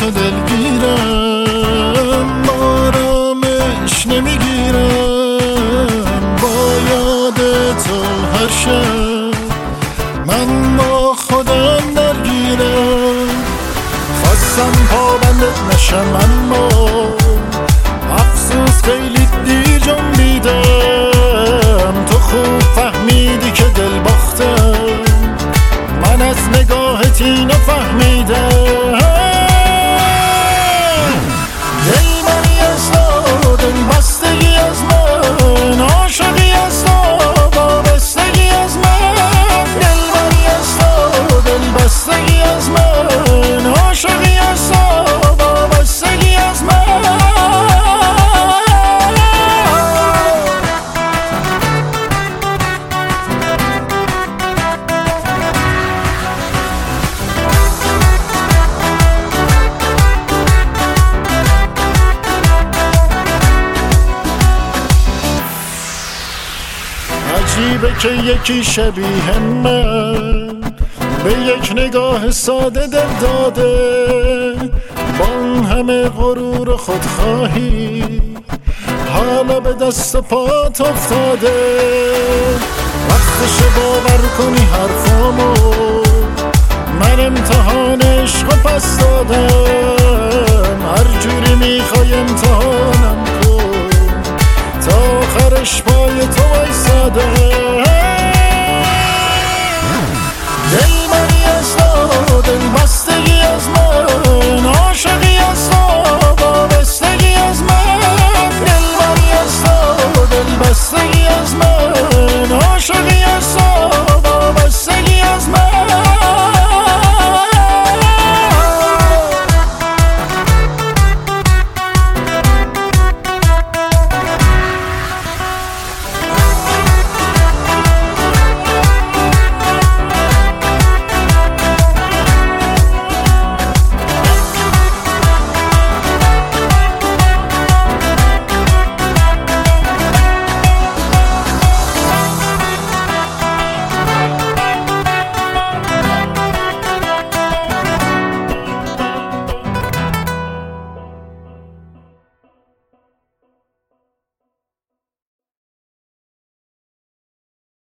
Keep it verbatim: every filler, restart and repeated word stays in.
تو دلگیرم، آرامش نمیگیرم با یاد تو هر شب، من با خودم درگیرم. خواستم پابندت نشم اما افسوس خیلی دیر جنبیدم. تو خوب فهمیدی که دل باختم، من از نگاهت اینو فهمیدم. دل منی از تو، دل بستگی از من، عاشقی از تو، وابستگی از من. دل منی از تو، دل بستگی از من، عاشقی از تو، وابستگی از من. عجیبه که یکی شبیه من به یک نگاه ساده دل داده، با اون همه غرور و خودخواهی حالا به دست و پات افتاده. وقتشه باور کنی حرفامو، من امتحان عشق و پس دادم. هر جوری میخوای امتحانم کن، تا آخرش پای تو وایسادم.